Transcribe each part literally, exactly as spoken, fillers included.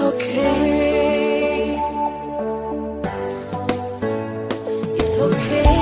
okay. It's okay.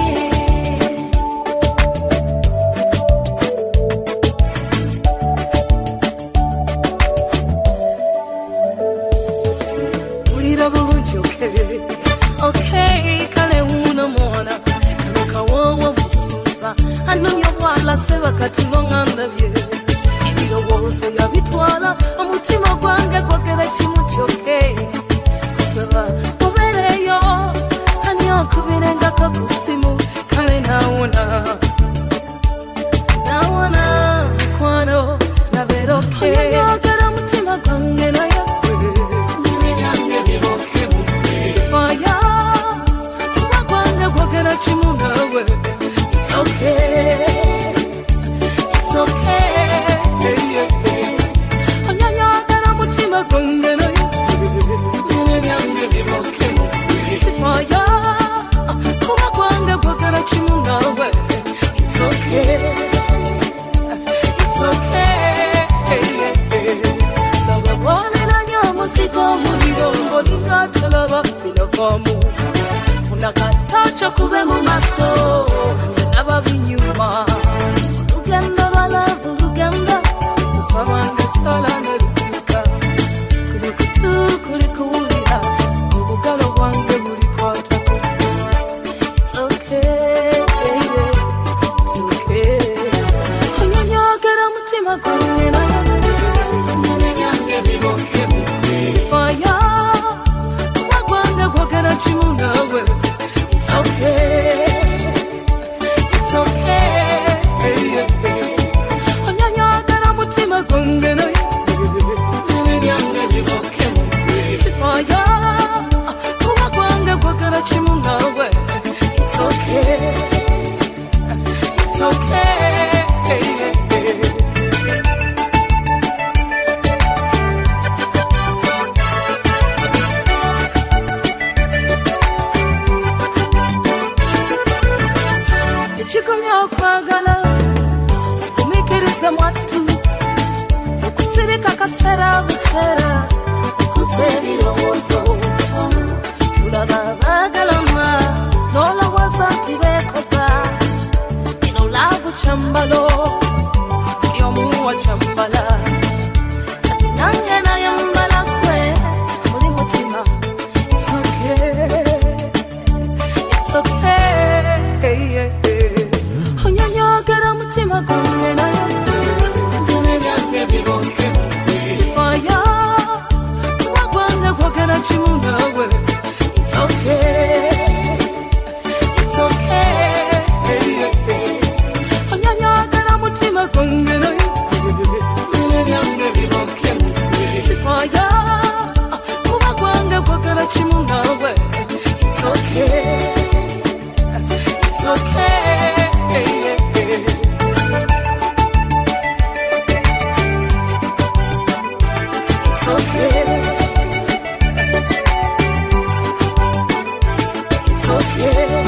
Ulira bulungi okay. Okay, kale una mwana kanuka wowo mususa anumya bwala seba kati ngonganda bye ebirowoozo yabitwala omutima gwange gwogera kimu okay kusaba obereyo ani okubirengako ku ssimu kale nawona nawona mukwano nabeera okay oyagala omutima gwange naye it's okay, it's okay, yeah, yeah. Anyanya gara mutima gwange na sifaya kuba gwange gwagala kimu nawe. It's okay, it's okay, yeah, yeah. Sababone na nyamuzigo muliro ngolinga talaba binavamu Nakatacha kube mu maso zinaba binyuma Lugenda balavu lugenda Usabanga sala nerukuka Kuri kutu kuri kuwulira Ubugalo wange buri kwata It's okay, it's okay Onyonyogera mutima gwange na Nyanyange biboke mukwe Sifaya Kuba gwange gwagera kimu nawe It's okay, it's okay, yeah, yeah. Anyanyagara mutima gwange na Nyanyange biboke mukwe Sifaya kuba gwange gwagala kimu nawe It's okay, it's okay, yeah, yeah. Chikumya okwagala kumikiriza mwatu okusirika kasera busera kusebirowoozo tulaba bagalama n'olowooza nti beekoza ino laavu kyambalo buli omu wa kyambala kati nange naye mbala gwe muli mutima it's okay, it's okay, yeah. Onyonyogera mutima gwange na Nyanyange biboke mukwe Sifaya kuba gwange gwogera kimu nawe It's okay, it's okay, yeah, yeah. Onyonyogera mutima gwange na Nyanyange biboke mukwe Sifaya kuba gwange gwogera kimu nawe It's okay, it's okay. Hey, yeah, yeah. It's okay. It's okay.